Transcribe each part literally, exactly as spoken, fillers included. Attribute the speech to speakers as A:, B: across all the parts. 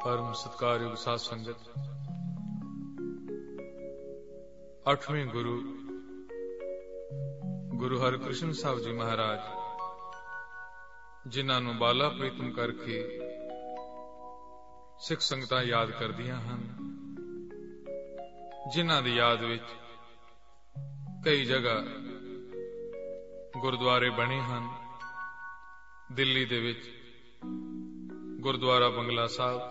A: परम सत्कारयोग साध संगत, अठवें गुरु गुरु हरकृष्ण साहब जी महाराज जिन्हां नूं बाला प्रीतम करके सिख संगतां याद करदियां हन, जिन्हां दी याद विच कई जगह गुरुद्वारे बने हन। दिल्ली दे विच गुरुद्वारा बंगला साहब,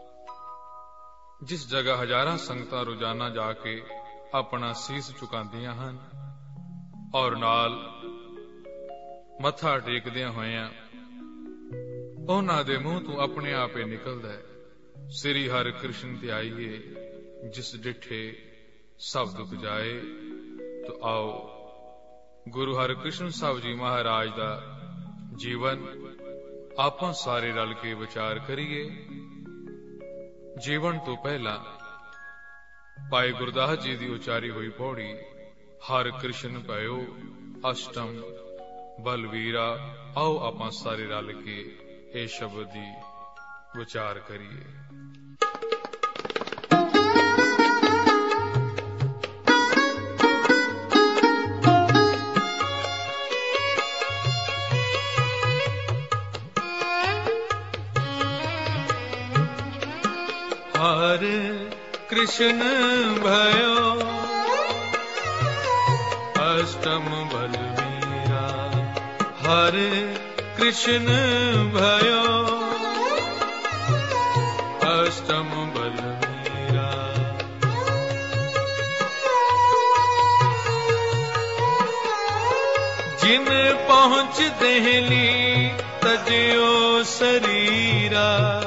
A: जिस जगह हजारां संगतां रोजाना जाके अपना सीस झुकांदियां हन और नाल मत्था टेकदियां होइयां उन्हां दे मूंह तों अपने आप ही निकलदा है, श्री हर कृष्ण ते आइए, जिस डिठे सब दुख जाए। तो आओ गुरु हर कृष्ण साहब जी महाराज दा जीवन आपां सारे रल के विचार करिए। जीवन तो पहला भाई गुरदास जी दी उचारी हुई पौड़ी, हर कृष्ण भयो अष्टम बलवीरा। आओ आपां सारे रल के ए शब्द दी विचार करिए।
B: हर कृष्ण भयो अष्टम बलवीरा, हर कृष्ण भयो अष्टम बलवीरा। जिन पहुंच देहली तजयो शरीरा,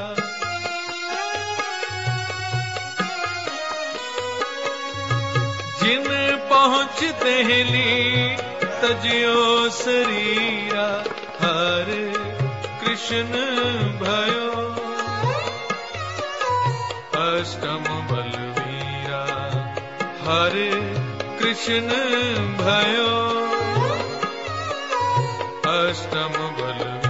B: जिन पहुंच देहली तजयो शरीरा। हर कृष्ण भयो अष्टम बलवीरा, हर कृष्ण भयो अष्टम बलवीरा।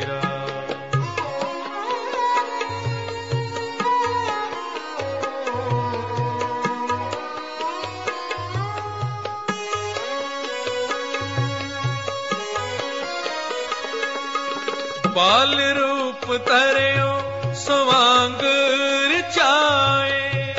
B: बाल रूप तरयो स्वांग रचाए,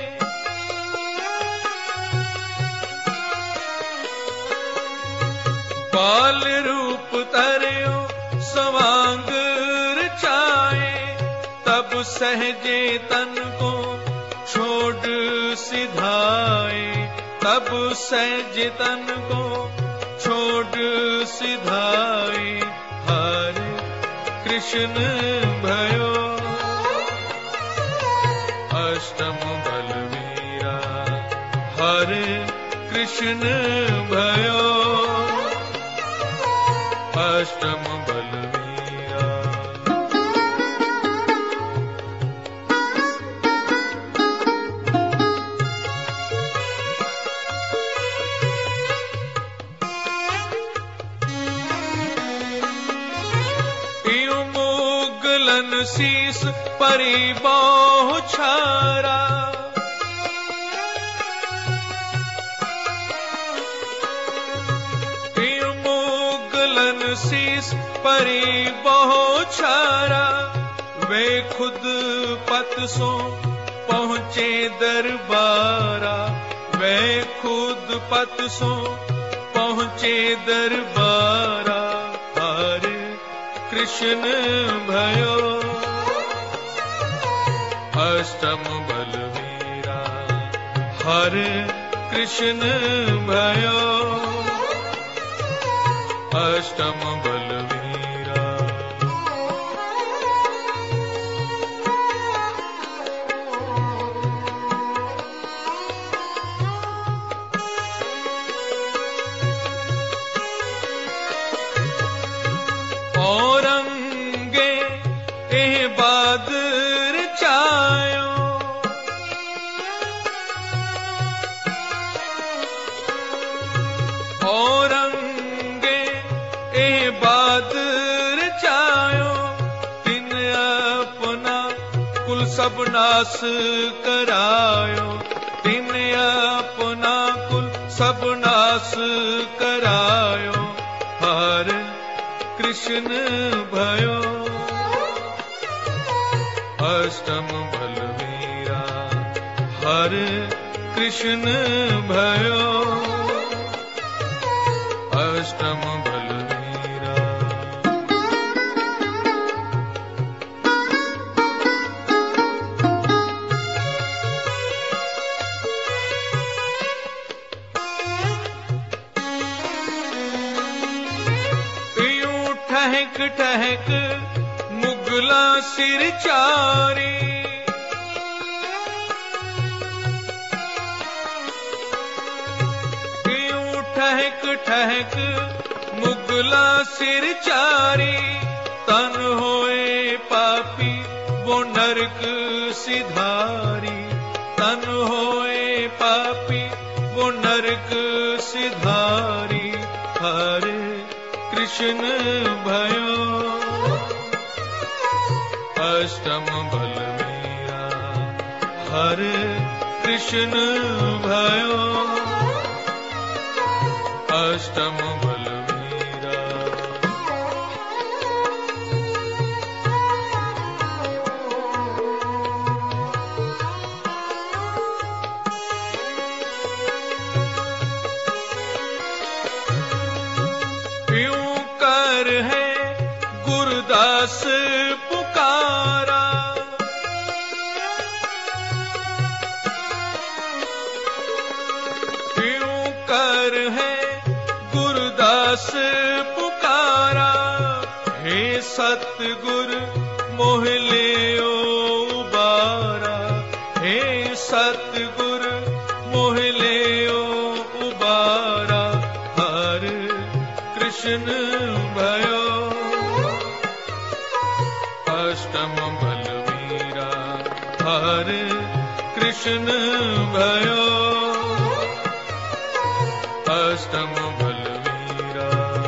B: बाल रूप तरयो स्वांग रचाए। तब सहजे तन को छोड़ सिधाए, तब सहजे तन को छोड़ सिधाए। हर कृष्ण भयो अष्टम बलवीरा, हर कृष्ण भयो अष्टम बलवीरा। शीस परी बहु छारा, मुगलन शीस परी बहु छारा। वे खुद पत सो पहुंचे दरबारा, वे खुद पत सो पहुंचे दरबारा। हर कृष्ण भयो अष्टम बलवीरा, हर कृष्ण भयो अष्टम बलवीरा। औरंगे एह बादर चायो, औरंगे एह कुल सब नास करायो, तिने अपना कुल सब नास करायो, हर कृष्ण भयो अष्टम बलवीरा, हर कृष्ण भयो अष्टम बलवीरा। यूं ठहक ठहक मुगला सिर चारी, ठहक ठहक मुगला सिर चारी, तन होए पापी वो नरक सिधारी, तन होए पापी वो नरक सिधारी, हरे कृष्ण भयो अष्टम बलवीरा, हरे कृष्ण भयो अष्टम बलवीरा। यूं कर है गुरदास पुकारा, यूं कर है गुरदास पुकारा, हे सतगुर मोह लियो उबारा, हे सतगुर मोह लियो उबारा, हर कृष्ण भयो अष्टम बलवीरा, हर कृष्ण भयो अष्टम बलवीरा।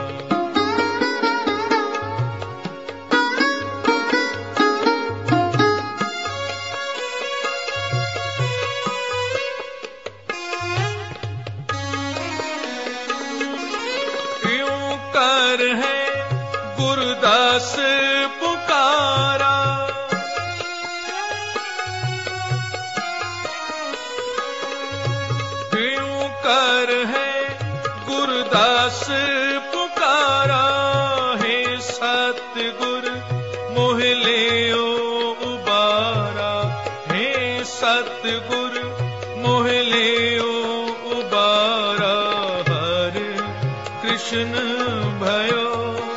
B: यूं कर है गुरदास पुकारा, यूं कर है गुरदास पुकारा, हे सतगुर मोह लियो उबारा, हे सतगुर मोह लियो उबारा, हर कृष्ण भयो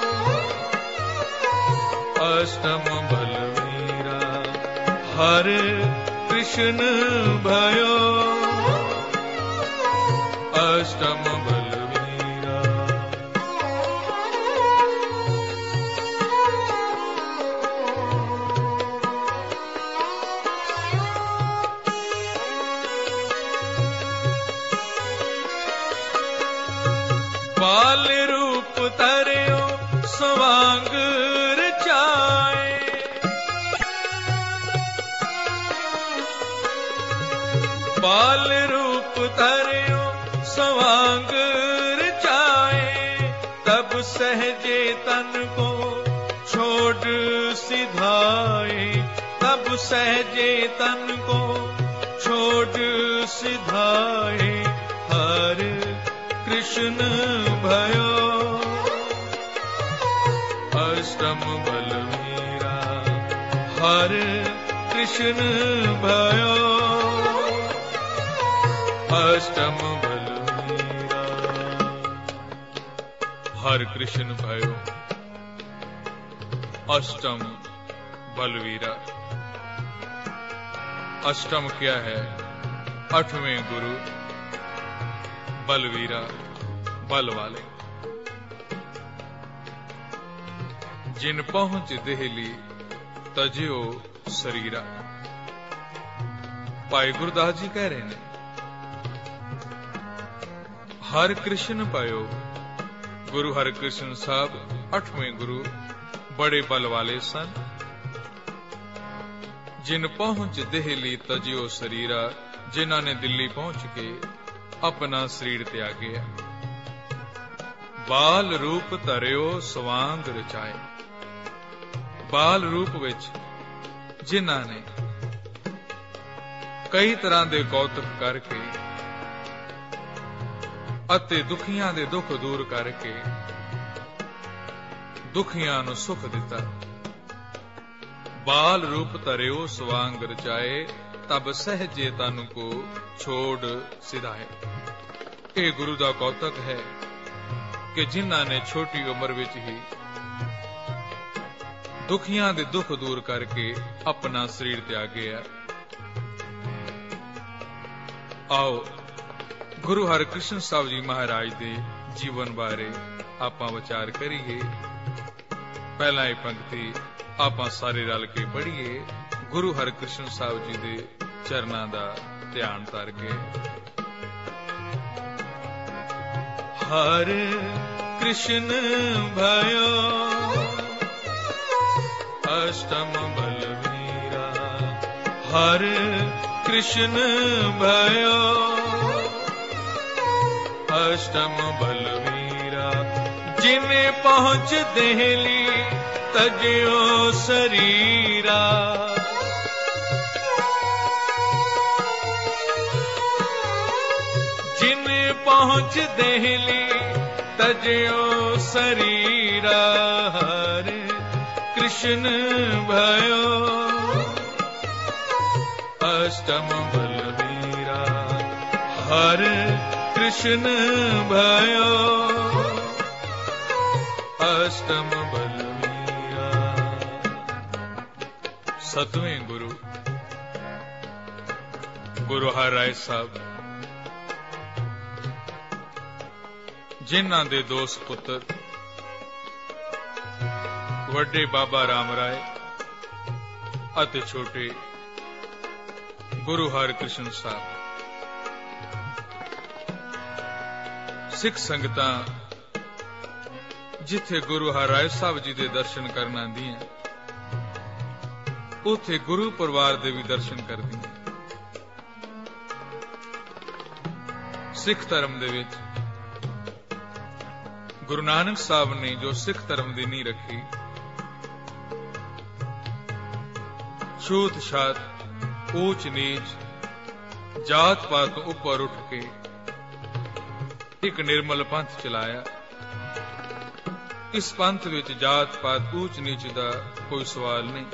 B: अष्टम बलवीरा, हर कृष्ण भयो अष्टम बलवीरा। बाल रूप तरियो स्वांग रचाए, बाल रूप तरियो स्वांग रचाए, तब सहजे तन को छोड़ सिधाए, तब सहजे तन को छोड़ सिधाए, हर कृष्ण भयो अष्टम बलवीरा, हर कृष्ण भयो अष्टम बलवीरा। हर कृष्ण भयो अष्टम बलवीरा। अष्टम क्या है? आठवें गुरु बलवीरा, बल वाले। जिन पहुंच देहली तजियो शरीरा। भाई गुरदास जी कह रहे हैं हर कृष्ण पायो। गुरु हर कृष्ण साहब अठवें गुरु बड़े बल वाले सन,
A: जिन पहुंच देहली तजियो शरीरा, जिन्हां ने दिल्ली पहुंच के अपना शरीर त्यागया। बाल रूप धरियो सवांग रचाए, बाल रूप विच जिन्हां ने कई तरह दे कौतुक करके अते दुखियां दे दुख दूर करके दुखियां नूं सुख दिता। बाल रूप धरियो सवांग रचाए, तब सहजे तन को छोड़ सिधाए। ये गुरु दा कौतक है कि जिन्हां ने छोटी उम्र विच ही दुखियां दे दुख दूर करके अपना शरीर त्यागया। आओ गुरु हरकृष्ण साहब जी महाराज दे जीवन बारे आपां विचार करिए। पहला ही पंक्ति आपां सारे रल के पढ़िए, गुरु हरकृष्ण साहब जी दे चरनां दा ध्यान धर के। हर कृष्ण भयो अष्टम बलवीरा, हर कृष्ण भयो अष्टम बलवीरा, जिने पहुंच देहली तजियो शरीरा। जिने पहुंच देहली तजियो शरीरा, हर कृष्ण भयो अष्टम बलवीरा, हर कृष्ण भयो अष्टम बलवीरा। सतवें गुरु गुरु हर राय साहब, जिन्हां दे दो सुपुत्र वड्डे बाबा राम राय अते छोटे गुरु हरकृष्ण साहब। सिख संगतां जिथे गुरु हरराय साहब जी दे दर्शन करन आंदियां, उथे गुरु परिवार दे भी दर्शन करदियां। सिख धर्म दे विच गुरु नानक साहब ने जो सिख धर्म दी नींह रखी, छूत छात, ऊंच नीच, जात पात तो उपर उठ के एक निर्मल पंथ चलाया। इस पंथ विच जात पात ऊंच नीच दा कोई सवाल नहीं,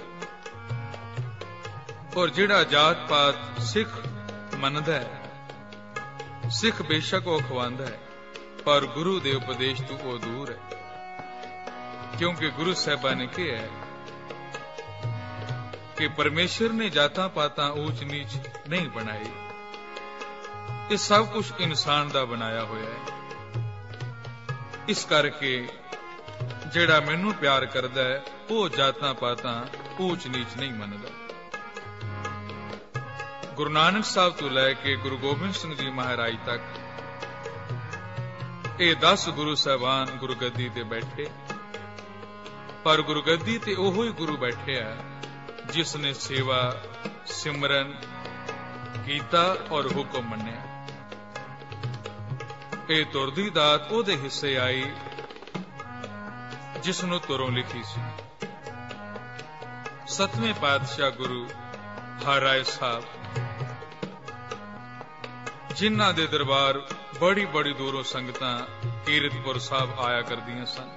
A: और जिहड़ा जात पात सिख मनदा है, सिख बेशक वो खवांदा है, पर गुरु दे उपदेश तो वो दूर है। क्योंकि गुरु साहिबा ने कहा है कि परमेश्वर ने जाता पाता ऊंच नीच नहीं बनाई, ये सब कुछ इंसान दा बनाया होया है। इस करके जेड़ा मैनू प्यार करदा है, वो जाता पाता ऊंच नीच नहीं मनदा। गुरु नानक साहब तो लैके गुरु गोबिंद सिंह जी महाराज तक ये दस गुरु साहबान गुरु गद्दी ते बैठे, पर गुरु गद्दी ते ओहो ही गुरु बैठे है जिसने सेवा सिमरन कीता और हुक्म मन्या। ये तुरदी दात ओदे हिस्से आई जिसनों तुरों लिखी सी। सतवें पातशाह गुरु हरराय साहब, जिन्हां दे दरबार बड़ी बड़ी दूरों संगतां कीरतपुर साहब आया करदियां सन।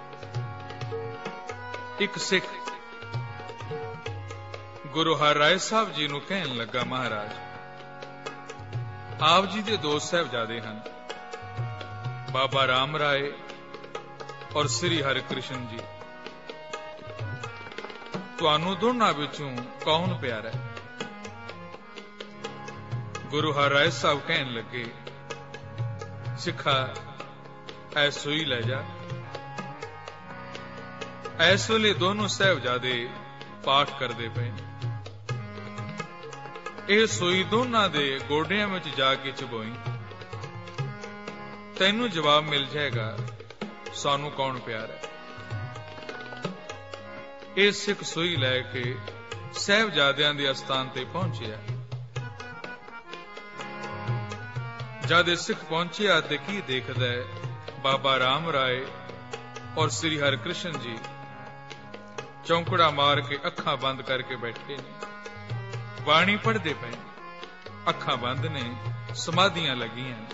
A: एक सिख गुरु हरराय साहब जी नूं कहन लगा, महाराज आप जी दे दो साहिबजादे हन, बाबा राम राय और श्री हरकृष्ण जी, तुहानू दोनां विचों कौन प्यारा है? गुरु हरराय साहब कहन लगे, सिखा ऐसो ही ले जा। ऐस वेले दोनों साहिबजादे पाठ करते पे, यह सोई दोनां दे गोडियां विच जाके चबोई, तैनू जवाब मिल जाएगा सानू कौन प्यार है। ये सिख सोई लैके ਸਾਹਿਬਜ਼ਾਦਿਆਂ ਦੇ ਅਸਥਾਨ ਤੇ ਪਹੁੰਚਿਆ। ਜਦ ਇਹ ਸਿੱਖ ਪਹੁੰਚਿਆ ਤੇ ਕੀ ਦੇਖਦਾ ਹੈ, ਬਾਬਾ ਰਾਮ ਰਾਏ ਔਰ ਸ੍ਰੀ ਹਰਿਕ੍ਰਿਸ਼ਨ ਜੀ ਚੌਂਕੜਾ ਮਾਰ ਕੇ ਅੱਖਾਂ ਬੰਦ ਕਰਕੇ ਬੈਠੇ ਨੇ, ਬਾਣੀ ਪੜ੍ਹਦੇ ਪਏ, ਅੱਖਾਂ ਬੰਦ ਨੇ, ਸਮਾਧੀਆਂ ਲੱਗੀਆਂ ਨੇ।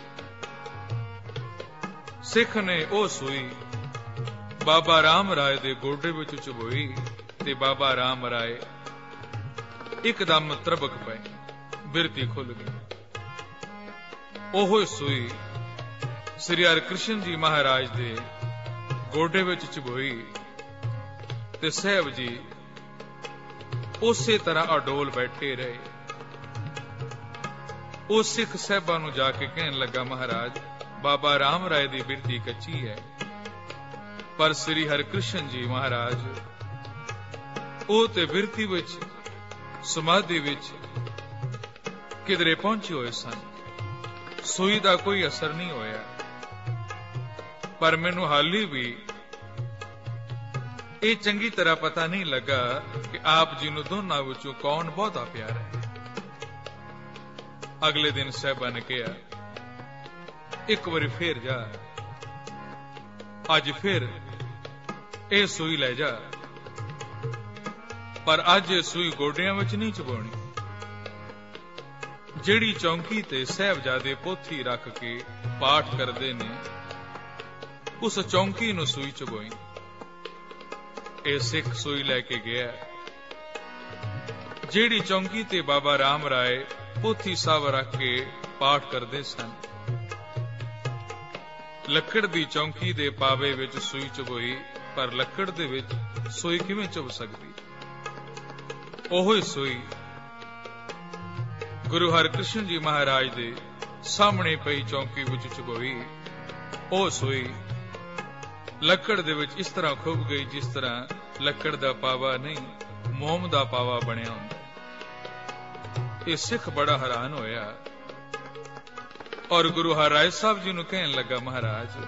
A: ਸਿੱਖ ਨੇ ਉਹ ਸੂਈ ਬਾਬਾ ਰਾਮ ਰਾਏ ਦੇ ਗੋਡੇ ਵਿੱਚ ਚੁਭੋਈ ਤੇ ਬਾਬਾ ਰਾਮ ਰਾਏ ਇੱਕਦਮ ਤਰਬਕ ਪਏ, ਬਿਰਤੀ ਖੁੱਲ ਗਈ। ਉਹ ਸੂਈ ਸ੍ਰੀ ਹਰਿਕ੍ਰਿਸ਼ਨ ਜੀ ਮਹਾਰਾਜ ਦੇ ਗੋਡੇ ਵਿੱਚ ਚੁਭੋਈ ਤੇ ਸਾਹਿਬ ਜੀ ਉਸੇ ਤਰ੍ਹਾਂ ਅਡੋਲ ਬੈਠੇ ਰਹੇ। ਉਹ ਸਿੱਖ ਸਾਹਿਬਾਂ ਨੂੰ ਜਾ ਕੇ ਕਹਿਣ ਲੱਗਾ, ਮਹਾਰਾਜ ਬਾਬਾ ਰਾਮ ਰਾਏ ਦੀ ਬਿਰਤੀ ਕੱਚੀ ਹੈ, ਪਰ ਸ੍ਰੀ ਹਰਿਕ੍ਰਿਸ਼ਨ ਜੀ ਮਹਾਰਾਜ ਉਹ ਤੇ ਬਿਰਤੀ ਵਿੱਚ, ਸਮਾਧੀ ਵਿੱਚ ਕਿਧਰੇ ਪਹੁੰਚੇ ਹੋਏ ਸਨ। ਸੂਈ ਦਾ ਕੋਈ ਅਸਰ ਨਹੀਂ ਹੋਇਆ, ਪਰ ਮੈਨੂੰ ਹਾਲੀ ਵੀ ਇਹ ਚੰਗੀ ਤਰ੍ਹਾਂ ਪਤਾ ਨਹੀਂ ਲੱਗਾ ਕਿ ਆਪ ਜੀ ਨੂੰ ਦੋਨਾਂ ਵਿੱਚੋਂ ਕੌਣ ਬਹੁਤਾ ਪਿਆਰਾ ਹੈ। ਅਗਲੇ ਦਿਨ ਸਾਹਿਬਾਂ ਨੇ ਕਿਹਾ, ਇੱਕ ਵਾਰੀ ਫੇਰ ਜਾ, ਅੱਜ ਫਿਰ ਇਹ ਸੂਈ ਲੈ ਜਾ, ਪਰ ਅੱਜ ਇਹ ਸੂਈ ਗੋਡਿਆਂ ਵਿੱਚ ਨਹੀਂ ਚੁਭਾਉਣੀ। ਜਿਹੜੀ ਚੌਂਕੀ ਤੇ ਸਾਹਿਬਜ਼ਾਦੇ ਪੋਥੀ ਰੱਖ ਕੇ ਪਾਠ ਕਰਦੇ ਨੇ, ਉਸ ਚੌਂਕੀ ਨੂੰ ਸੂਈ ਚੁਭਾਈ। ਇਹ ਸਿੱਖ ਸੂਈ ਲੈ ਕੇ ਗਿਆ। ਜਿਹੜੀ ਚੌਂਕੀ ਤੇ ਬਾਬਾ ਰਾਮ ਰਾਏ ਪੋਥੀ ਸਾਹਿਬ ਰੱਖ ਕੇ ਪਾਠ ਕਰਦੇ ਸਨ, ਲੱਕੜ ਦੀ ਚੌਂਕੀ ਦੇ ਪਾਵੇ ਵਿੱਚ ਸੂਈ ਚੁਭਾਈ, ਪਰ ਲੱਕੜ ਦੇ ਵਿੱਚ ਸੂਈ ਕਿਵੇਂ ਚੁਭ ਸਕਦੀ? ਉਹੋ ਹੀ ਸੂਈ ਗੁਰੂ ਹਰਿਕ੍ਰਿਸ਼ਨ ਜੀ ਮਹਾਰਾਜ ਦੇ ਸਾਹਮਣੇ ਪਈ ਚੌਂਕੀ ਵਿੱਚ ਚੁਭਾਈ। ਉਹ ਸੂਈ ਲੱਕੜ ਦੇ ਵਿੱਚ ਇਸ ਤਰ੍ਹਾਂ ਖੁੱਭ ਗਈ ਜਿਸ ਤਰ੍ਹਾਂ ਲੱਕੜ ਦਾ ਪਾਵਾ ਨਹੀਂ, ਮੋਮ ਦਾ ਪਾਵਾ ਬਣਿਆ ਹੁੰਦਾ। ਇਹ ਸਿੱਖ ਬੜਾ ਹੈਰਾਨ ਹੋਇਆ ਔਰ ਗੁਰੂ ਹਰਿਰਾਏ ਸਾਹਿਬ ਜੀ ਨੂੰ ਕਹਿਣ ਲੱਗਾ, ਮਹਾਰਾਜ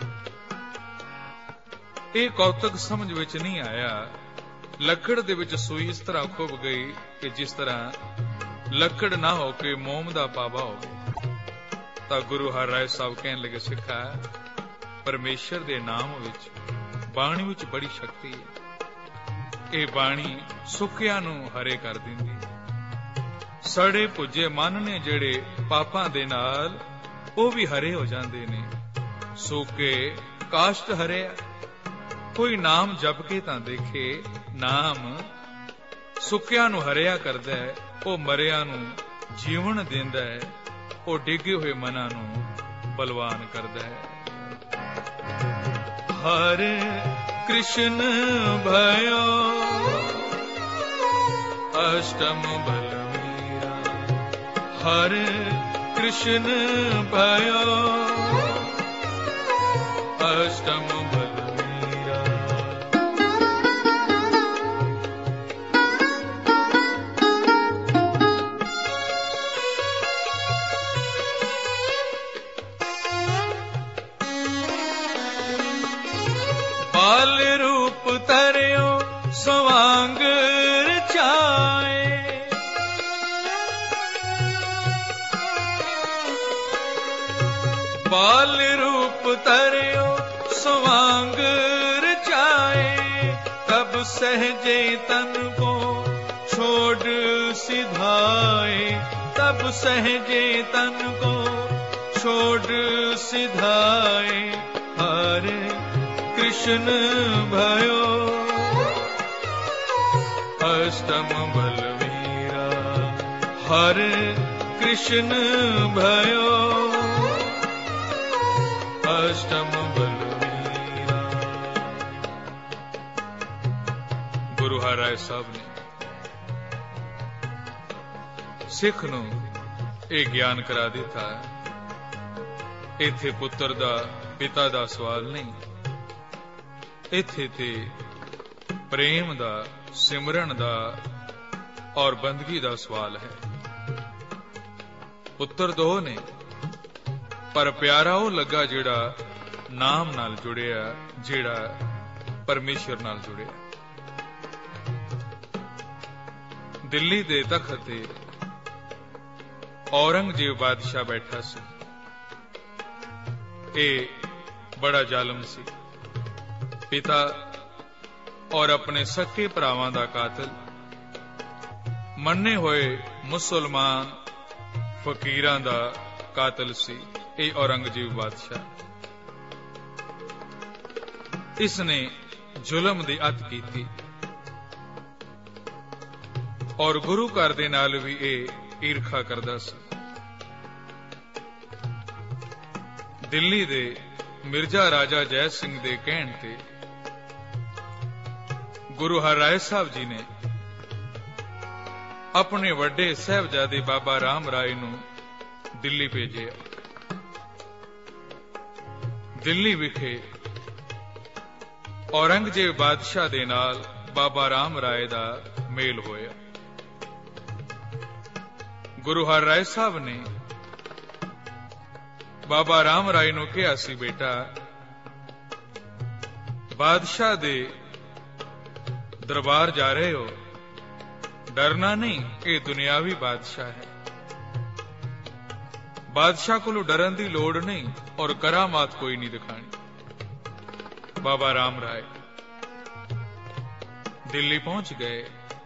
A: ਇਹ ਕੌਤਕ ਸਮਝ ਵਿੱਚ ਨਹੀਂ ਆਇਆ। ਲੱਕੜ ਦੇ ਵਿੱਚ ਸੂਈ ਇਸ ਤਰ੍ਹਾਂ ਖੁੱਭ ਗਈ ਕਿ ਜਿਸ ਤਰ੍ਹਾਂ ਲੱਕੜ ਨਾ ਹੋ ਕੇ ਮੋਮ ਦਾ ਪਾਵਾ ਹੋਵੇ। ਤਾਂ ਗੁਰੂ ਹਰਿਰਾਏ ਸਾਹਿਬ ਕਹਿਣ ਲੱਗੇ, ਸਿੱਖਾ ਪਰਮੇਸ਼ਰ ਦੇ ਨਾਮ ਵਿੱਚ, ਬਾਣੀ ਵਿੱਚ ਬੜੀ ਸ਼ਕਤੀ ਹੈ। ਇਹ ਬਾਣੀ ਸੁੱਕਿਆਂ ਨੂੰ ਹਰੇ ਕਰ ਦਿੰਦੀ। ਸੜੇ ਭੁੱਜੇ ਮਨ ਨੇ ਜਿਹੜੇ ਪਾਪਾਂ ਦੇ ਨਾਲ, ਉਹ ਵੀ ਹਰੇ ਹੋ ਜਾਂਦੇ ਨੇ। ਸੁੱਕੇ ਕਾਸ਼ਟ ਹਰਿਆ। ਕੋਈ ਨਾਮ ਜਪ ਕੇ ਤਾਂ ਦੇਖੇ, ਨਾਮ ਸੁੱਕਿਆਂ ਨੂੰ ਹਰਿਆ ਕਰਦਾ ਹੈ, ਉਹ ਮਰਿਆਂ ਨੂੰ ਜੀਵਨ ਦਿੰਦਾ ਹੈ, ਉਹ ਡਿੱਗੇ ਹੋਏ ਮਨਾਂ ਨੂੰ ਬਲਵਾਨ ਕਰਦਾ ਹੈ। ਹਰੇ ਕ੍ਰਿਸ਼ਨ ਭਇਓ ਅਸ਼ਟਮ ਬਲਵੀਰਾ, ਹਰੇ ਕ੍ਰਿਸ਼ਨ ਭਇਓ ਅਸ਼ਟਮ ਬਲਵੀਰਾ। ਬਾਲ ਰੂਪ ਧਰਿਓ ਸਵਾਂਗ ਰਚਾਏ, ਬਾਲ ਰੂਪ ਧਰਿਓ ਸਵਾਂਗ ਰਚਾਏ। ਤਬ ਸਹਜੇ ਤਨ ਕੋ ਛੋੜ ਸਿਧਾਏ, ਤਬ ਸਹਜੇ ਤਨ ਕੋ ਛੋੜ ਸਿਧਾਏ। ਹਰੇ ਕ੍ਰਿਸ਼ਨ ਭਇਓ ਅਸ਼ਟਮ ਬਲਵੀਰਾ, ਹਰੇ ਕ੍ਰਿਸ਼ਨ ਭਇਓ ਅਸ਼ਟਮ ਬਲਵੀਰਾ। ਗੁਰੂ ਹਰਿਰਾਏ ਸਾਹਿਬ ਨੇ ਸਿੱਖ ਨੂੰ ਇਹ ਗਿਆਨ ਕਰਾ ਦਿੱਤਾ। ਇੱਥੇ ਪੁੱਤਰ ਦਾ, ਪਿਤਾ ਦਾ ਸਵਾਲ ਨਹੀਂ, ਇੱਥੇ ਤੇ ਪ੍ਰੇਮ ਦਾ, ਸਿਮਰਨ ਦਾ ਔਰ ਬੰਦਗੀ ਦਾ ਸਵਾਲ ਹੈ। ਪੁੱਤਰ ਦੋ ਨੇ, ਪਰ ਪਿਆਰਾ ਉਹ ਲੱਗਾ ਜਿਹੜਾ ਨਾਮ ਨਾਲ ਜੁੜਿਆ, ਜਿਹੜਾ ਪਰਮੇਸ਼ਰ ਨਾਲ ਜੁੜਿਆ। ਦਿੱਲੀ ਦੇ ਤਖਤ ਤੇ ਔਰੰਗਜ਼ੇਬ ਬਾਦਸ਼ਾਹ ਬੈਠਾ ਸੀ। ਇਹ ਬੜਾ ਜ਼ਾਲਮ ਸੀ। ਪਿਤਾ ਔਰ ਆਪਣੇ ਸਕੇ ਭਰਾਵਾਂ ਦਾ ਕਾਤਲ, ਮੰਨੇ ਹੋਏ ਮੁਸਲਮਾਨ ਫਕੀਰਾਂ ਦਾ ਕਾਤਲ ਸੀ ਇਹ ਔਰੰਗਜ਼ੇਬ ਬਾਦਸ਼ਾਹ। ਇਸ ਨੇ ਜ਼ੁਲਮ ਦੀ ਅੱਤ ਕੀਤੀ ਔਰ ਗੁਰੂ ਘਰ ਦੇ ਨਾਲ ਵੀ ਇਹ ਈਰਖਾ ਕਰਦਾ ਸੀ। ਦਿੱਲੀ ਦੇ ਮਿਰਜ਼ਾ ਰਾਜਾ ਜੈ ਸਿੰਘ ਦੇ ਕਹਿਣ ਤੇ ਗੁਰੂ ਹਰਿਰਾਏ ਸਾਹਿਬ ਜੀ ਨੇ ਆਪਣੇ ਵੱਡੇ ਸਾਹਿਬਜ਼ਾਦੇ ਬਾਬਾ ਰਾਮ ਰਾਏ ਨੂੰ ਦਿੱਲੀ ਭੇਜਿਆ। ਦਿੱਲੀ ਵਿਖੇ ਔਰੰਗਜ਼ੇਬ ਬਾਦਸ਼ਾਹ ਦੇ ਨਾਲ ਬਾਬਾ ਰਾਮ ਰਾਏ ਦਾ ਮੇਲ ਹੋਇਆ। ਗੁਰੂ ਹਰਿਰਾਏ ਸਾਹਿਬ ਨੇ ਬਾਬਾ ਰਾਮ ਰਾਏ ਨੂੰ ਕਿਹਾ ਸੀ, ਬੇਟਾ, ਬਾਦਸ਼ਾਹ ਦੇ ਦਰਬਾਰ ਜਾ ਰਹੇ ਹੋ, ਡਰਨਾ ਨਹੀਂ, ਇਹ ਦੁਨਿਆਵੀ ਬਾਦਸ਼ਾਹ ਹੈ। ਬਾਦਸ਼ਾਹ ਕੋਲੋਂ ਡਰਨ ਦੀ ਲੋੜ ਨਹੀਂ ਔਰ ਕਰਾਮਾਤ ਕੋਈ ਨਹੀਂ ਦਿਖਾਣੀ। ਬਾਬਾ ਰਾਮ ਰਾਏ ਦਿੱਲੀ ਪਹੁੰਚ ਗਏ।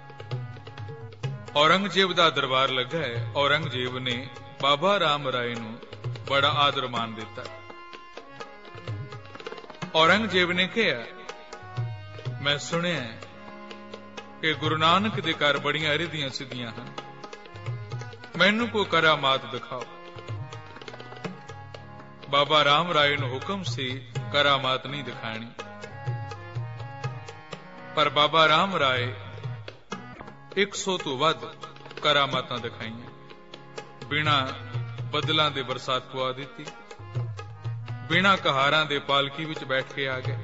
A: ਔਰੰਗਜ਼ੇਬ ਦਾ ਦਰਬਾਰ ਲੱਗਾ ਹੈ। ਔਰੰਗਜ਼ੇਬ ਨੇ ਬਾਬਾ ਰਾਮ ਰਾਏ ਨੂੰ ਬੜਾ ਆਦਰ ਮਾਨ ਦਿੱਤਾ। ਔਰੰਗਜ਼ੇਬ ਨੇ ਕਿਹਾ, ਮੈਂ ਸੁਣਿਆ ਕਿ ਗੁਰੂ ਨਾਨਕ ਦੇ ਘਰ ਬੜੀਆਂ ਰਿੱਧੀਆਂ ਸਿੱਧੀਆਂ ਹਨ, ਮੈਨੂੰ ਕੋਈ ਕਰਾਮਾਤ ਦਿਖਾਓ। ਬਾਬਾ ਰਾਮ ਰਾਏ ਨੂੰ ਹੁਕਮ ਸੀ ਕਰਾਮਾਤ ਨਹੀਂ ਦਿਖਾਣੀ, ਪਰ ਬਾਬਾ ਰਾਮ ਰਾਏ ਇੱਕ ਸੌ ਤੋਂ ਵੱਧ ਕਰਾਮਾਤਾਂ ਦਿਖਾਈਆਂ। ਬਿਨਾਂ ਬਦਲਾਂ ਦੇ ਬਰਸਾਤ ਪਵਾ ਦਿੱਤੀ, ਬਿਨਾਂ ਕਹਾਰਾਂ ਦੇ ਪਾਲਕੀ ਵਿੱਚ ਬੈਠ ਕੇ ਆ ਗਏ।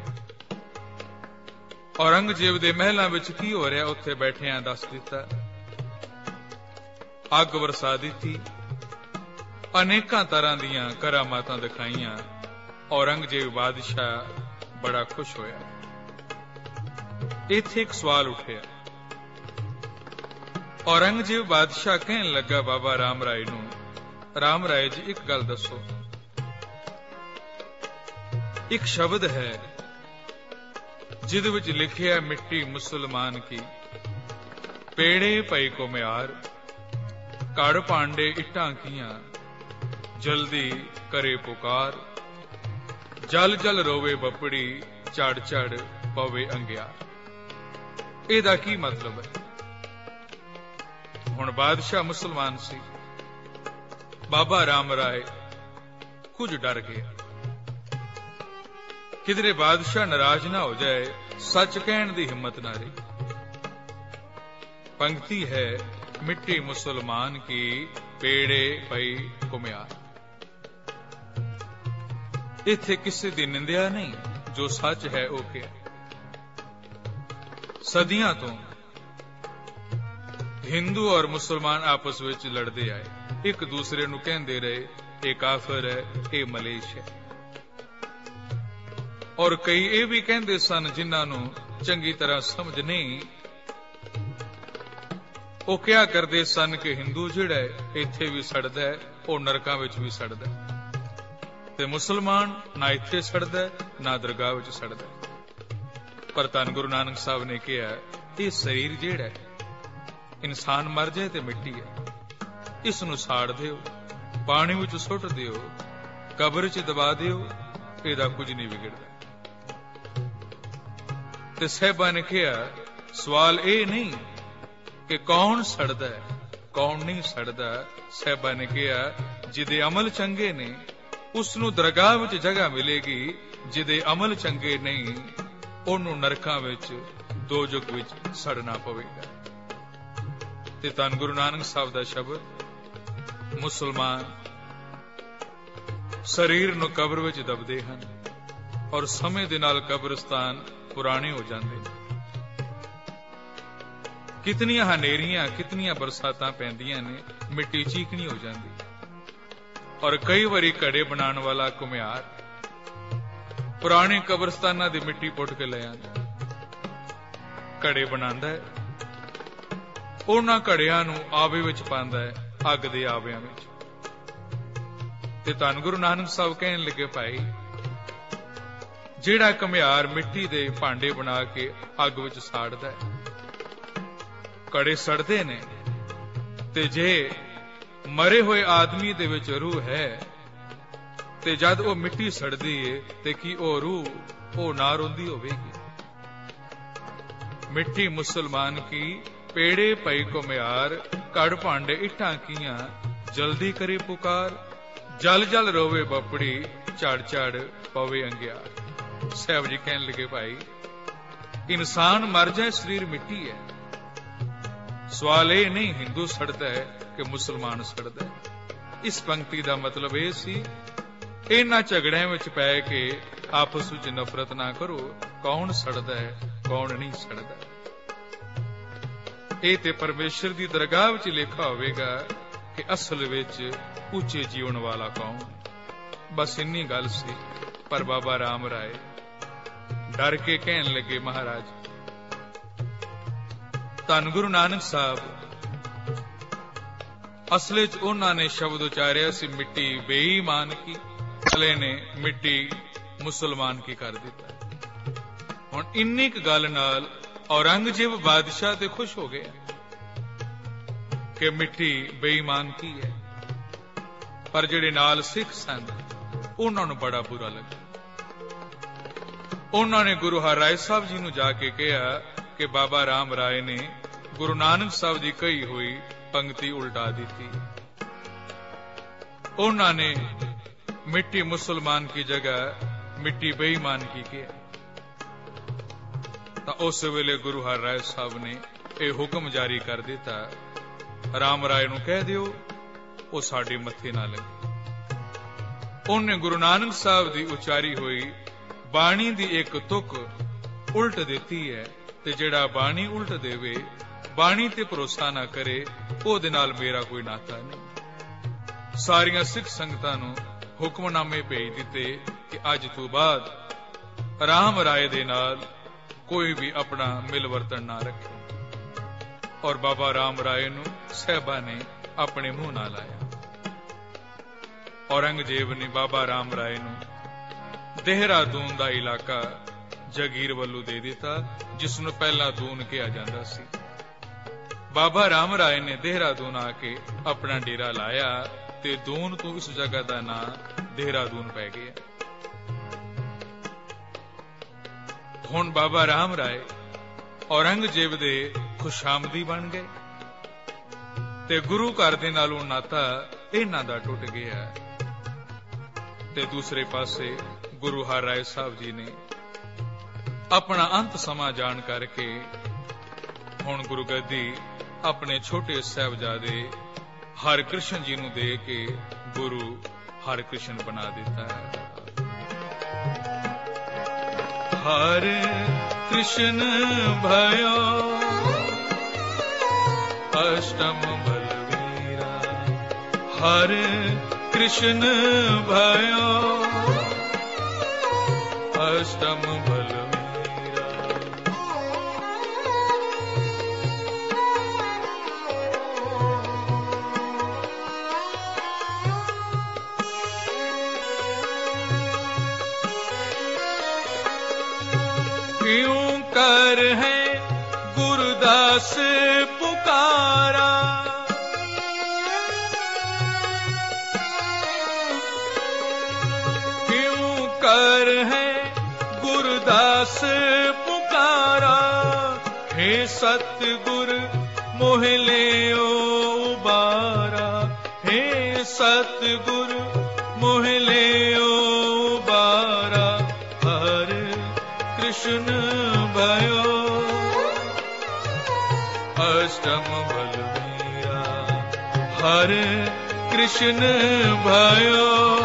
A: ਔਰੰਗਜ਼ੇਬ ਦੇ ਮਹਿਲਾਂ ਵਿੱਚ ਕੀ ਹੋ ਰਿਹਾ ਉੱਥੇ ਬੈਠਿਆਂ ਦੱਸ ਦਿੱਤਾ। ਅੱਗ ਵਰਸਾ ਦਿੱਤੀ, ਅਨੇਕਾਂ ਤਰ੍ਹਾਂ ਦੀਆਂ ਕਰਾਮਾਤਾਂ ਦਿਖਾਈਆਂ। ਔਰੰਗਜ਼ੇਬ ਬਾਦਸ਼ਾਹ ਬੜਾ ਖੁਸ਼ ਹੋਇਆ। ਇੱਥੇ ਇੱਕ ਸਵਾਲ ਉੱਠਿਆ। ਔਰੰਗਜ਼ੇਬ ਬਾਦਸ਼ਾਹ ਕਹਿਣ ਲੱਗਾ ਬਾਬਾ ਰਾਮ ਰਾਏ ਨੂੰ, ਰਾਮ ਰਾਏ ਜੀ, ਇੱਕ ਗੱਲ ਦੱਸੋ, ਇੱਕ ਸ਼ਬਦ ਹੈ ਜਿਹਦੇ ਵਿੱਚ ਲਿਖਿਆ ਮਿੱਟੀ ਮੁਸਲਮਾਨ ਕੀ, ਪੇੜੇ ਪਈ ਕੋ ਮਿਆਰ, ਘੜ ਭਾਂਡੇ ਇੱਟਾਂ ਕੀਆਂ, ਜਲਦੀ ਕਰੇ ਪੁਕਾਰ, ਜਲ ਜਲ ਰੋਵੇ ਬੱਪੜੀ, ਝੜ ਝੜ ਪਵੇ ਅੰਗਿਆਰ। ਇਹਦਾ ਕੀ ਮਤਲਬ ਹੈ? ਹੁਣ ਬਾਦਸ਼ਾਹ ਮੁਸਲਮਾਨ ਸੀ। ਬਾਬਾ ਰਾਮ ਰਾਏ ਕੁਝ ਡਰ ਗਿਆ, ਕਿਧਰੇ ਬਾਦਸ਼ਾਹ ਨਾਰਾਜ਼ ਨਾ ਹੋ ਜਾਏ, ਸੱਚ ਕਹਿਣ ਦੀ ਹਿੰਮਤ ਨਾ ਰਹੀ। ਪੰਕਤੀ ਹੈ, ਮਿੱਟੀ ਮੁਸਲਮਾਨ ਕੀ, ਪੇੜੇ ਪਈ ਕੁਮਿਆਰ। ਇੱਥੇ ਕਿਸੇ ਦੀ ਨਿੰਦਿਆ ਨਹੀਂ, ਜੋ ਸੱਚ ਹੈ ਉਹ ਕਿਹਾ। ਸਦੀਆਂ ਤੋਂ ਹਿੰਦੂ ਔਰ ਮੁਸਲਮਾਨ ਆਪਸ ਵਿੱਚ ਲੜਦੇ ਆਏ, ਇੱਕ ਦੂਸਰੇ ਨੂੰ ਕਹਿੰਦੇ ਰਹੇ ਇਹ ਕਾਫਰ ਹੈ, ਇਹ ਮਲੇਸ਼ ਹੈ। ਔਰ ਕਈ ਇਹ ਵੀ ਕਹਿੰਦੇ ਸਨ ਜਿਨ੍ਹਾਂ ਨੂੰ ਚੰਗੀ ਤਰ੍ਹਾਂ ਸਮਝ ਨਹੀਂ, ਉਹ ਕਿਹਾ ਕਰਦੇ ਸਨ ਕਿ ਹਿੰਦੂ ਜਿਹੜਾ ਹੈ ਇੱਥੇ ਵੀ ਸੜਦਾ ਹੈ, ਉਹ ਨਰਕਾਂ ਵਿੱਚ ਵੀ ਸੜਦਾ ਹੈ, ਤੇ ਮੁਸਲਮਾਨ ਨਾ ਇੱਥੇ ਸੜਦਾ ਹੈ ਨਾ ਦਰਗਾਹ ਵਿੱਚ ਸੜਦਾ ਹੈ। ਪਰ ਧੰਨ ਗੁਰੂ ਨਾਨਕ ਸਾਹਿਬ ਨੇ ਕਿਹਾ, ਇਹ ਸਰੀਰ ਜਿਹੜਾ ਹੈ, ਇਨਸਾਨ ਮਰ ਜਾਏ ਤੇ ਮਿੱਟੀ ਹੈ, ਇਸ ਨੂੰ ਸਾੜ ਦਿਓ, ਪਾਣੀ ਵਿੱਚ ਸੁੱਟ ਦਿਓ, ਕਬਰ 'ਚ ਦਬਾ ਦਿਓ, ਇਹਦਾ ਕੁਝ ਨਹੀਂ ਵਿਗੜਦਾ। ਤੇ ਸਾਹਿਬਾਂ ਨੇ ਕਿਹਾ, ਸਵਾਲ ਇਹ ਨਹੀਂ ਕਿ ਕੌਣ ਸੜਦਾ ਹੈ, ਕੌਣ ਨਹੀਂ ਸੜਦਾ। ਸਾਹਿਬਾਂ ਨੇ ਕਿਹਾ, ਜਿਹਦੇ ਅਮਲ ਚੰਗੇ ਨੇ ਉਸ ਨੂੰ ਦਰਗਾਹ ਵਿੱਚ ਜਗ੍ਹਾ ਮਿਲੇਗੀ, ਜਿਹਦੇ ਅਮਲ ਚੰਗੇ ਨਹੀਂ ਉਹਨੂੰ ਨਰਕਾਂ ਵਿੱਚ, ਦੋਜ਼ਖ ਵਿੱਚ ਸੜਨਾ ਪਵੇਗਾ। ਤੇ ਧੰਨ ਗੁਰੂ ਨਾਨਕ ਸਾਹਿਬ ਦਾ ਸ਼ਬਦ, ਮੁਸਲਮਾਨ ਸਰੀਰ ਨੂੰ ਕਬਰ ਵਿੱਚ ਦਬਦੇ ਹਨ ਔਰ ਸਮੇਂ ਦੇ ਨਾਲ ਕਬਰਸਤਾਨ ਪੁਰਾਣੇ ਹੋ ਜਾਂਦੇ ਨੇ। ਕਿਤਨੀਆਂ ਹਨੇਰੀਆਂ, ਕਿਤਨੀਆਂ ਬਰਸਾਤਾਂ ਪੈਂਦੀਆਂ ਨੇ, ਮਿੱਟੀ ਚੀਕਣੀ ਹੋ ਜਾਂਦੀ। ਔਰ ਕਈ ਵਾਰੀ ਘੜੇ ਬਣਾਉਣ ਵਾਲਾ ਘੁਮਿਆਰ ਪੁਰਾਣੇ ਕਬਰਸਤਾਨਾਂ ਦੀ ਮਿੱਟੀ ਪੁੱਟ ਕੇ ਲੈ ਆਉਂਦਾ, ਘੜੇ ਬਣਾਉਂਦਾ ਹੈ, ਉਹਨਾਂ ਘੜਿਆਂ ਨੂੰ ਆਵੇ ਵਿੱਚ ਪਾਉਂਦਾ ਹੈ, ਅੱਗ ਦੇ ਆਵਿਆਂ ਵਿੱਚ। ਤੇ ਧੰਨ ਗੁਰੂ ਨਾਨਕ ਸਾਹਿਬ ਕਹਿਣ ਲੱਗੇ, ਭਾਈ ਜਿਹੜਾ ਘੁਮਿਆਰ ਮਿੱਟੀ ਦੇ ਭਾਂਡੇ ਬਣਾ ਕੇ ਅੱਗ ਵਿੱਚ ਸਾੜਦਾ ਹੈ, ਘੜੇ ਸੜਦੇ ਨੇ, ਤੇ ਜੇ ਮਰੇ ਹੋਏ ਆਦਮੀ ਦੇ ਵਿੱਚ ਰੂਹ ਹੈ ਤੇ ਜਦ ਉਹ ਮਿੱਟੀ ਸੜਦੀ ਏ ਤੇ ਕੀ ਉਹ ਰੂਹ ਉਹ ਨਾ ਰੋਂਦੀ ਹੋਵੇਗੀ? ਮਿੱਟੀ ਮੁਸਲਮਾਨ ਕੀ ਪੇੜੇ ਪਈ ਘੁਮਿਆਰ, ਘੜ ਭਾਂਡੇ ਇੱਟਾਂ ਕੀਆਂ, ਜਲਦੀ ਕਰੇ ਪੁਕਾਰ, ਜਲ ਜਲ ਰੋਵੇ ਬਪੜੀ, ਝੜ ਝੜ ਪਵੇ ਅੰਗਿਆਰ। ਸਾਹਿਬ ਜੀ ਕਹਿਣ ਲੱਗੇ, ਭਾਈ ਇਨਸਾਨ ਮਰ ਜਾਏ, ਸਰੀਰ ਮਿੱਟੀ ਹੈ। ਸਵਾਲ ਇਹ ਨਹੀਂ ਹਿੰਦੂ ਸੜਦਾ ਹੈ ਕਿ ਮੁਸਲਮਾਨ ਸੜਦਾ ਹੈ। ਇਸ ਪੰਕਤੀ ਦਾ ਮਤਲਬ ਇਹ ਸੀ, ਇਹਨਾਂ ਝਗੜਿਆਂ ਵਿੱਚ ਪੈ ਕੇ ਆਪਸ ਵਿੱਚ ਨਫ਼ਰਤ ਨਾ ਕਰੋ, ਕੌਣ ਸੜਦਾ ਹੈ ਕੌਣ ਨਹੀਂ ਸੜਦਾ। ਇਹ ਤੇ ਪਰਮੇਸ਼ਰ ਦੀ ਦਰਗਾਹ ਵਿੱਚ ਲਿਖਾ ਹੋਵੇਗਾ ਕਿ ਅਸਲ ਵਿੱਚ ਉੱਚੇ ਜੀਵਨ ਵਾਲਾ ਕੌਣ। ਬਸ ਇੰਨੀ ਗੱਲ ਸੀ। ਪਰ ਬਾਬਾ ਰਾਮ ਰਾਏ ਡਰ ਕੇ ਕਹਿਣ ਲੱਗੇ, ਮਹਾਰਾਜ ਧੰਨ ਗੁਰੂ ਨਾਨਕ ਸਾਹਿਬ ਅਸਲੇ ਚ ਉਹਨਾਂ ਨੇ ਸ਼ਬਦ ਉਚਾਰਿਆ ਸੀ, ਮਿੱਟੀ ਬੇਈਮਾਨ ਕੀ, ਅਸਲੇ ਨੇ ਮਿੱਟੀ ਮੁਸਲਮਾਨ ਕੀ ਕਰ ਦਿੱਤਾ। ਹੁਣ ਇੰਨੀ ਕੁ ਗੱਲ ਨਾਲ ਔਰੰਗਜ਼ੇਬ ਬਾਦਸ਼ਾਹ ਤੇ ਖੁਸ਼ ਹੋ ਗਿਆ ਕਿ ਮਿੱਟੀ ਬੇਈਮਾਨ ਕੀ ਹੈ, ਪਰ ਜਿਹੜੇ ਨਾਲ ਸਿੱਖ ਸਨ ਉਹਨਾਂ ਨੂੰ ਬੜਾ ਬੁਰਾ ਲੱਗਾ। ਉਹਨਾਂ ਨੇ ਗੁਰੂ ਹਰਿਰਾਏ ਸਾਹਿਬ ਜੀ ਨੂੰ ਜਾ ਕੇ ਕਿਹਾ ਕਿ ਬਾਬਾ ਰਾਮ ਰਾਏ ਨੇ ਗੁਰੂ ਨਾਨਕ ਸਾਹਿਬ ਦੀ ਕਹੀ ਹੋਈ ਪੰਕਤੀ ਉਲਟਾ ਦਿੱਤੀ। ਉਹਨਾਂ ਨੇ ਮਿੱਟੀ ਮੁਸਲਮਾਨ ਕੀ ਜਗ੍ਹਾ ਮਿੱਟੀ ਬੇਈਮਾਨ ਕੀ ਕਿਹਾ। ਤਾਂ ਉਸ ਵੇਲੇ ਗੁਰੂ ਹਰਿਰਾਏ ਸਾਹਿਬ ਨੇ ਇਹ ਹੁਕਮ ਜਾਰੀ ਕਰ ਦਿੱਤਾ, ਰਾਮ ਰਾਏ ਨੂੰ ਕਹਿ ਦਿਓ ਉਹ ਸਾਡੇ ਮੱਥੇ ਨਾ ਲੱਗੇ। ਉਹਨੇ ਗੁਰੂ ਨਾਨਕ ਸਾਹਿਬ ਦੀ ਉਚਾਰੀ ਹੋਈ ਬਾਣੀ ਦੀ ਇੱਕ ਤੁਕ ਉਲਟ ਦਿੱਤੀ ਹੈ, ਤੇ ਜਿਹੜਾ ਬਾਣੀ ਉਲਟ ਦੇਵੇ, ਬਾਣੀ ਤੇ ਭਰੋਸਾ ਨਾ ਕਰੇ, ਉਹਦੇ ਨਾਲ ਮੇਰਾ ਕੋਈ ਨਾਤਾ ਨਹੀਂ। ਸਾਰੀਆਂ ਸਿੱਖ ਸੰਗਤਾਂ ਨੂੰ ਹੁਕਮਨਾਮੇ ਭੇਜ ਦਿੱਤੇ ਕਿ ਅੱਜ ਤੋਂ ਬਾਅਦ ਰਾਮ ਰਾਏ ਦੇ ਨਾਲ ਕੋਈ ਵੀ ਆਪਣਾ ਮਿਲ ਵਰਤਣ ਨਾ ਰੱਖੇ। ਔਰ ਬਾਬਾ ਰਾਮ ਰਾਏ ਨੂੰ ਸਾਹਿਬਾਂ ਨੇ ਆਪਣੇ ਮੂੰਹ ਨਾਲ ਲਾਇਆ। ਔਰੰਗਜ਼ੇਬ ਨੇ ਬਾਬਾ ਰਾਮ ਰਾਏ ਨੂੰ ਦੇਹਰਾਦੂਨ ਦਾ ਇਲਾਕਾ ਜਗੀਰ ਵੱਲੋਂ ਦੇ ਦਿੱਤਾ, ਜਿਸ ਨੂੰ ਪਹਿਲਾਂ ਦੂਨ ਕਿਹਾ ਜਾਂਦਾ ਸੀ। ਬਾਬਾ ਰਾਮ ਰਾਏ ਨੇ ਦੇਹਰਾਦੂਨ ਆ ਕੇ ਆਪਣਾ ਡੇਰਾ ਲਾਇਆ ਤੇ ਦੂਨ ਤੋਂ ਇਸ ਜਗ੍ਹਾ ਦਾ ਨਾਂ ਦੇਹਰਾਦੂਨ ਪੈ ਗਿਆ। ਹੁਣ ਬਾਬਾ ਰਾਮ ਰਾਏ ਔਰੰਗਜ਼ੇਬ ਦੇ ਖੁਸ਼ਾਮਦੀ ਬਣ ਗਏ ਤੇ ਗੁਰੂ ਘਰ ਦੇ ਨਾਲੋਂ ਨਾਤਾ ਇਹਨਾਂ ਦਾ ਟੁੱਟ ਗਿਆ। ਤੇ ਦੂਸਰੇ ਪਾਸੇ ਗੁਰੂ ਹਰਿਰਾਏ ਸਾਹਿਬ ਜੀ ਨੇ ਆਪਣਾ ਅੰਤ ਸਮਾਂ ਜਾਣ ਕਰਕੇ ਹੁਣ ਗੁਰੂ ਗੱਦੀ ਆਪਣੇ ਛੋਟੇ ਸਾਹਿਬਜ਼ਾਦੇ ਹਰਿਕ੍ਰਿਸ਼ਨ ਜੀ ਨੂੰ ਦੇ ਕੇ ਗੁਰੂ ਹਰਿਕ੍ਰਿਸ਼ਨ ਬਣਾ ਦਿੱਤਾ ਹੈ। ਹਰਿ ਕ੍ਰਿਸ਼ਨ भयो अष्टम बलवीरा, हरे कृष्ण भयो अष्टम बलवीरा। क्यों कर है गुरदास पुकारा, क्यों कर है गुरदास पुकारा। हे सतगुर मोह लियो उबारा, हे सतगुर मोह लियो उबारा। हरे कृष्ण भयो अष्टम बलवीरा, हरे कृष्ण भयो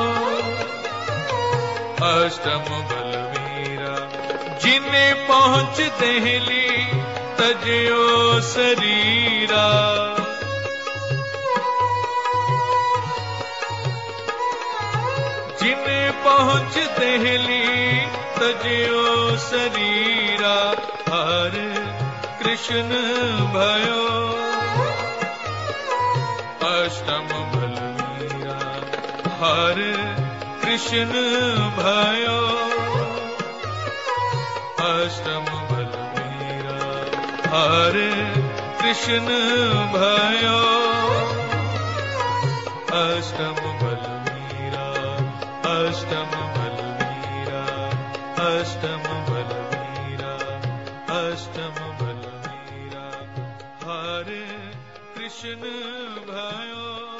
A: अष्टम बलवीरा। जिने पहुंच देहली तजयो शरीरा, जिने पहुंच देहली तजयो शरीरा। हरे कृष्ण भयो अष्टम बलवीरा हरे कृष्ण भयो अष्टम बलवीरा हरे कृष्ण भयो अष्टम बलवीरा अष्टम बलवीरा अष्टम बलवीरा अष्टम बलवीरा हरे कृष्ण भयो।